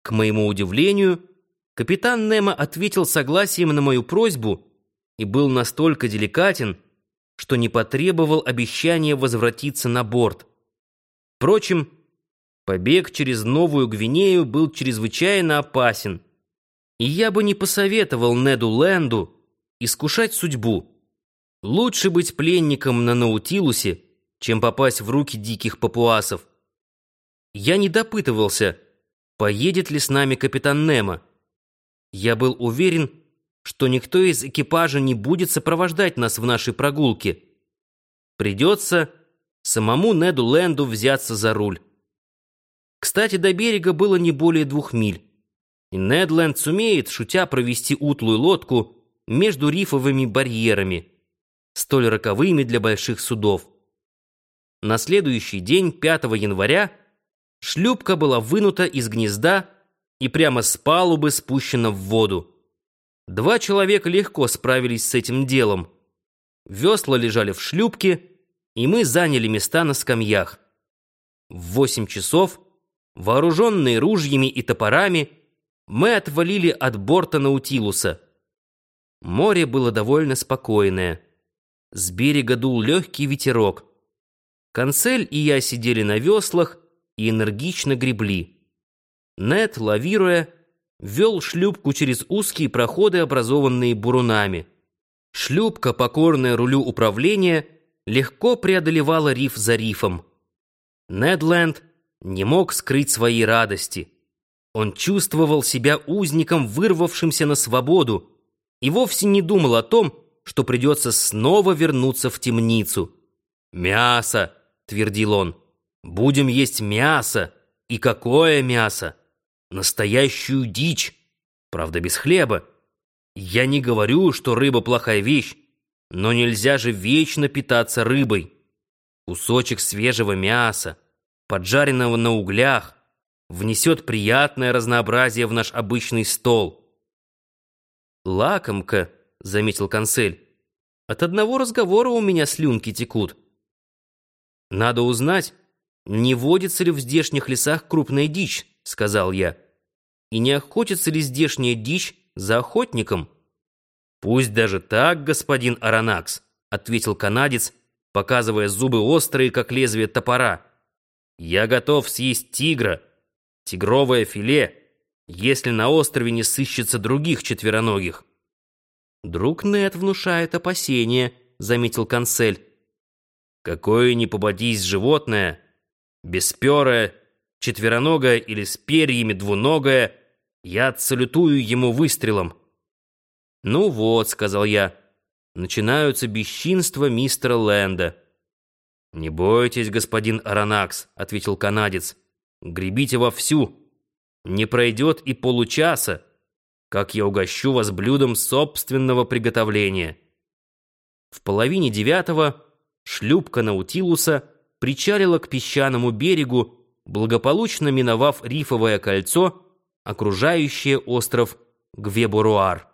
К моему удивлению, капитан Немо ответил согласием на мою просьбу и был настолько деликатен, что не потребовал обещания возвратиться на борт. Впрочем, побег через Новую Гвинею был чрезвычайно опасен, и я бы не посоветовал Неду Ленду искушать судьбу. Лучше быть пленником на Наутилусе, чем попасть в руки диких папуасов. Я не допытывался, поедет ли с нами капитан Немо. Я был уверен, что никто из экипажа не будет сопровождать нас в нашей прогулке. Придется самому Неду Ленду взяться за руль. Кстати, до берега было не более 2 миль, и Нед Ленд сумеет, шутя, провести утлую лодку между рифовыми барьерами, столь роковыми для больших судов. На следующий день, 5 января, шлюпка была вынута из гнезда и прямо с палубы спущена в воду. 2 человека легко справились с этим делом. Весла лежали в шлюпке, и мы заняли места на скамьях. В 8 часов, вооруженные ружьями и топорами, мы отвалили от борта Наутилуса. Море было довольно спокойное. С берега дул легкий ветерок. Консель и я сидели на веслах и энергично гребли. Нед, лавируя, вел шлюпку через узкие проходы, образованные бурунами. Шлюпка, покорная рулю управления, легко преодолевала риф за рифом. Нед Ленд не мог скрыть своей радости. Он чувствовал себя узником, вырвавшимся на свободу, и вовсе не думал о том, что придется снова вернуться в темницу. «Мясо!» — твердил он. «Будем есть мясо! И какое мясо! Настоящую дичь! Правда, без хлеба. Я не говорю, что рыба плохая вещь, но нельзя же вечно питаться рыбой. Кусочек свежего мяса, поджаренного на углях, внесет приятное разнообразие в наш обычный стол». «Лакомка», — заметил консель. «От одного разговора у меня слюнки текут». «Надо узнать, не водится ли в здешних лесах крупная дичь», — сказал я. «И не охотится ли здешняя дичь за охотником?» «Пусть даже так, господин Аронакс», — ответил канадец, показывая зубы острые, как лезвие топора. «Я готов съесть тигра, тигровое филе, если на острове не сыщется других четвероногих». «Друг Нед внушает опасения», — заметил консель. «Какое ни попадись животное, бесперое, четвероногое или с перьями двуногое, я отсалютую ему выстрелом». «Ну вот», — сказал я, — «начинаются бесчинства мистера Ленда». «Не бойтесь, господин Аронакс», — ответил канадец, — «гребите вовсю. Не пройдет и получаса, как я угощу вас блюдом собственного приготовления». В 8:30 шлюпка Наутилуса причалила к песчаному берегу, благополучно миновав рифовое кольцо, окружающее остров Гвеборуар.